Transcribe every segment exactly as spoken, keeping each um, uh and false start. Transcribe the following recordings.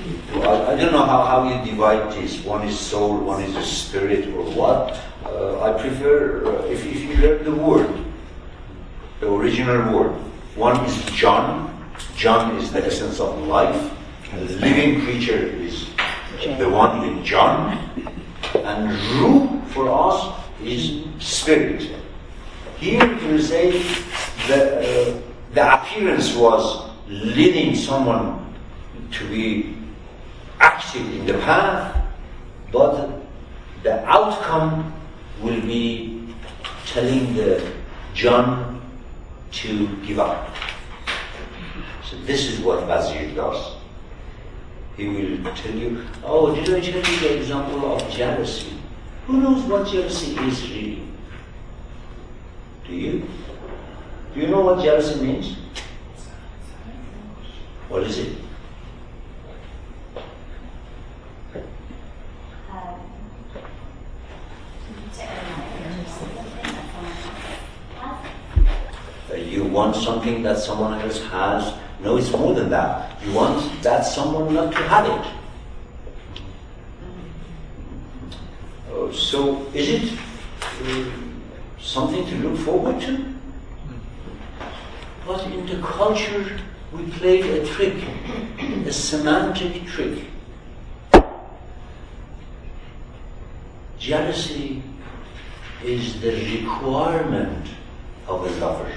I, I don't know how, how you divide this. One is soul, one is a spirit, or what. Uh, I prefer, uh, if, if you learn the word, the original word. One is John. John is the essence of life. The living creature is the one with John. And Ruh for us is spirit. Here you say that uh, the appearance was leading someone to be active in the path, but the outcome will be telling the John to give up. So this is what Wazir does. He will tell you, oh, did I tell you the example of jealousy? Who knows what jealousy is really? Do you? Do you know what jealousy means? What is it? Uh, you want something that someone else has. No, it's more than that. You want that someone not to have it. Uh, so, is it uh, something to look forward to? But in the culture, we played a trick, a semantic trick. Jealousy is the requirement of a lover.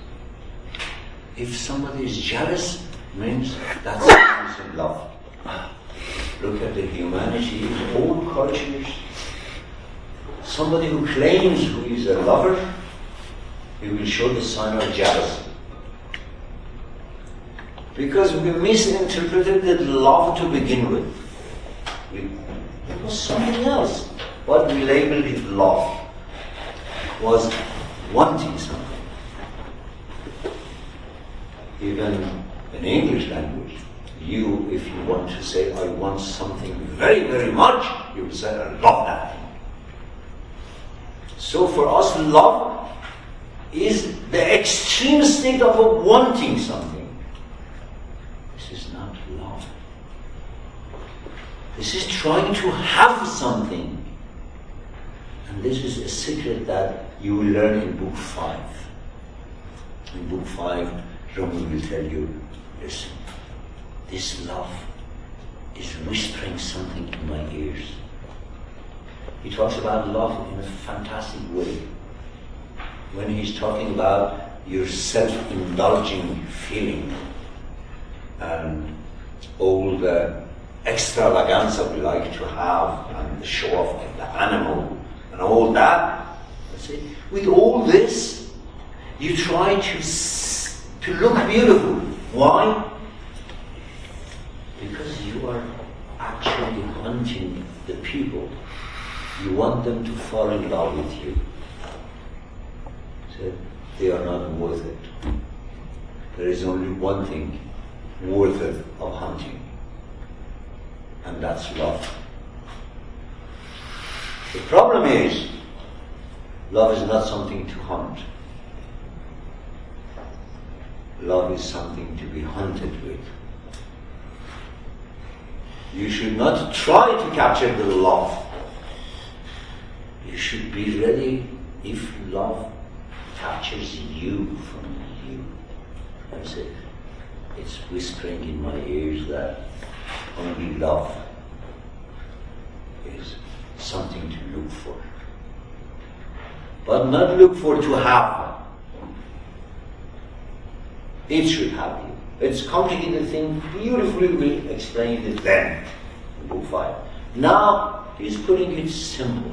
If somebody is jealous, means that someone is in love. Look at the humanity in all cultures. Somebody who claims who is a lover, he will show the sign of jealousy. Because we misinterpreted the love to begin with. We, it was something else. What we labeled it love was wanting something. Even in English language, you, if you want to say, I want something very, very much, you will say, I love that thing. So for us, love is the extreme state of a wanting something. This is not love. This is trying to have something. And this is a secret that you will learn in book five. In book five, Rumi will tell you, listen, this love is whispering something in my ears. He talks about love in a fantastic way. When he's talking about your self-indulging feeling and all the extravaganza we like to have and the show off of the animal and all that, see, with all this, you try to to look beautiful. Why? Because you are actually hunting the people. You want them to fall in love with you. So they are not worth it. There is only one thing worth it of hunting, and that's love. The problem is, love is not something to hunt. Love is something to be hunted with. You should not try to capture the love. You should be ready if love captures you from you. I said, it's whispering in my ears that only love is something to look for. But not look for to have. It should have you. It's a complicated thing. Beautifully we explained it then in book five. Now he's putting it simple.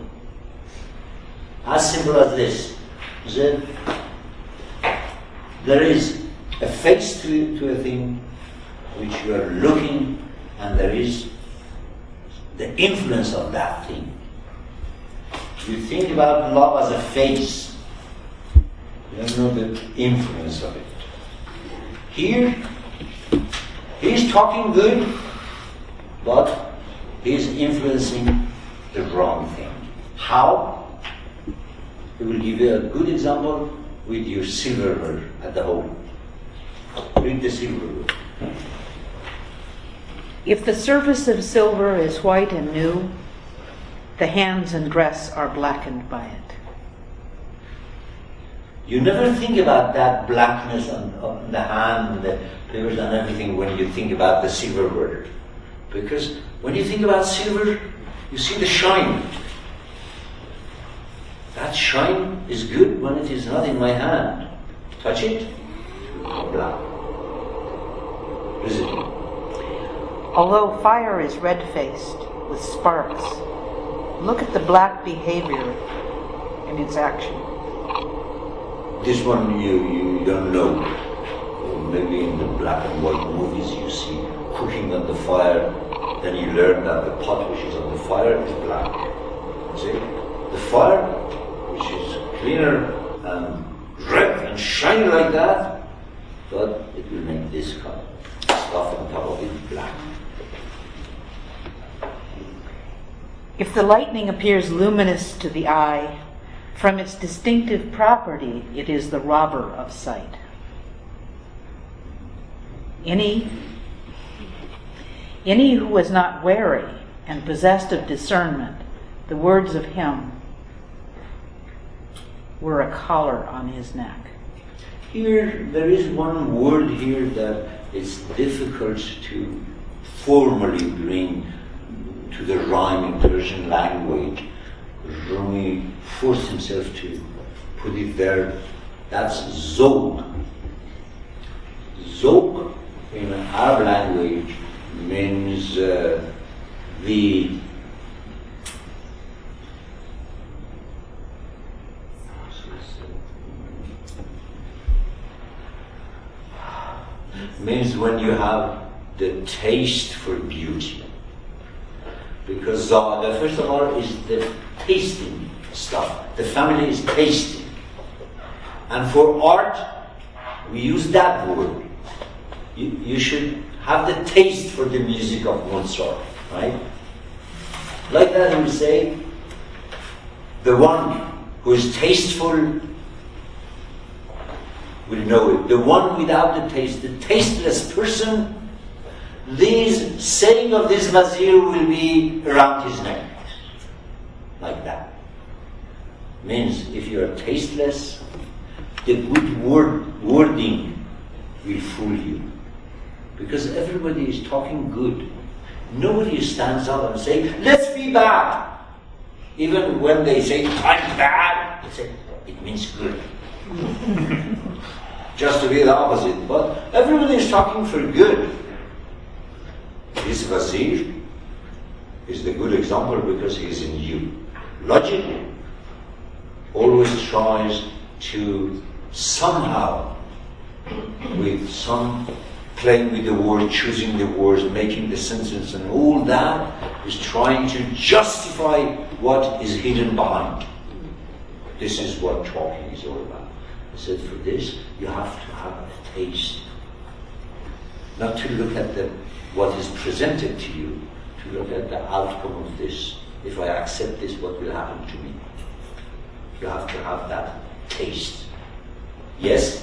As simple as this. Then there is a face to, to a thing which you are looking, and there is the influence of that thing. You think about love as a face. You don't know the influence of it. Here, he's talking good, but he's influencing the wrong thing. How? He will give you a good example with your silverware at the home. Read the silverware. If the surface of silver is white and new, the hands and dress are blackened by it. You never think about that blackness on, on the hand, the papers and everything when you think about the silver word. Because when you think about silver, you see the shine. That shine is good when it is not in my hand. Touch it, black. Visible. Although fire is red-faced with sparks, look at the black behavior in its action. This one you, you don't know. Maybe in the black and white movies you see cooking on the fire, then you learn that the pot which is on the fire is black. See? The fire, which is cleaner and red and shiny like that, but it will make this kind of stuff on top of it black. If the lightning appears luminous to the eye, from its distinctive property, it is the robber of sight. Any, any who was not wary and possessed of discernment, the words of him were a collar on his neck. Here, there is one word here that is difficult to formally bring to the rhyme in Persian language. Rumi forced himself to put it there. That's zog. Zog in Arab language means uh, the means when you have the taste for beauty. Because the first of all is the tasting stuff. The family is tasting. And for art, we use that word. You, you should have the taste for the music of Mozart, right? Like that we say, the one who is tasteful will know it. The one without the taste, the tasteless person, these saying of this Wazir will be around his neck. Like that. Means if you are tasteless, the good word, wording will fool you. Because everybody is talking good. Nobody stands up and says, let's be bad. Even when they say, I'm bad, they say, it means good. Just to be the opposite. But everybody is talking for good. This Wazir is the good example because he is in you. Logic always tries to somehow, with some playing with the word, choosing the words, making the sentence and all that, is trying to justify what is hidden behind. This is what talking is all about. I said for this, you have to have a taste. Not to look at the what is presented to you, to look at the outcome of this. If I accept this, what will happen to me? You have to have that taste. Yes?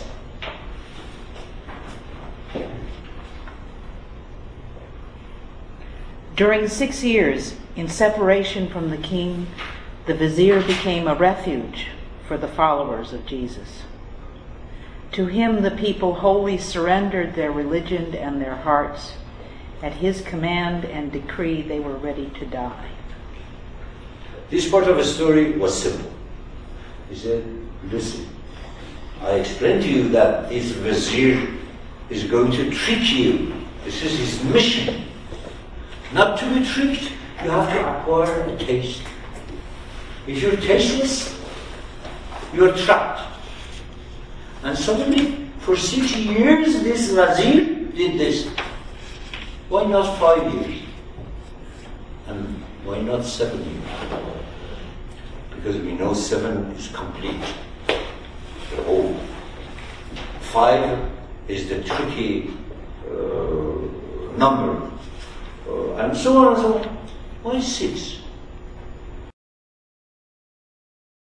During six years, in separation from the king, the vizier became a refuge for the followers of Jesus. To him the people wholly surrendered their religion and their hearts. At his command and decree, they were ready to die. This part of the story was simple. He said, listen, I explained to you that this vizier is going to trick you. This is his mission. Not to be tricked, you have to acquire a taste. If you're tasteless, you're trapped. And suddenly, for six years, this Wazir did this. Why not five years? And why not seven years? Because we know seven is complete. The whole. Five is the tricky uh, number. Uh, and so on and so on. Why six?